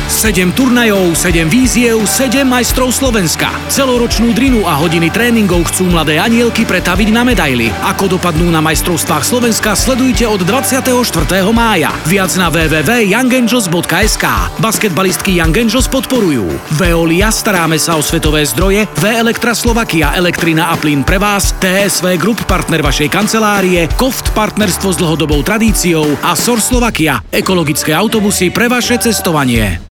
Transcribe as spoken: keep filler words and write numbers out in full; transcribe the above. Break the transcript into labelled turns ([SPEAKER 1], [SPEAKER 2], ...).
[SPEAKER 1] sedem turnajov, sedem víziev, sedem majstrov Slovenska. Celoročnú drinu a hodiny tréningov chcú mladé anielky pretaviť na medaily. Ako dopadnú na majstrovstvách Slovenska, sledujte od dvadsiateho štvrtého mája. Viac na w w w bodka young angels bodka es ká. Basketbalistky Young Angels podporujú Veolia, staráme sa o svetové zdroje, V-Elektra Slovakia, elektrina a plyn pre vás, té es vé Group, partner vašej kancelárie, Koft, partnerstvo s dlhodobou tradíciou a Sor Slovakia, ekologické autobusy pre vaše cestovanie.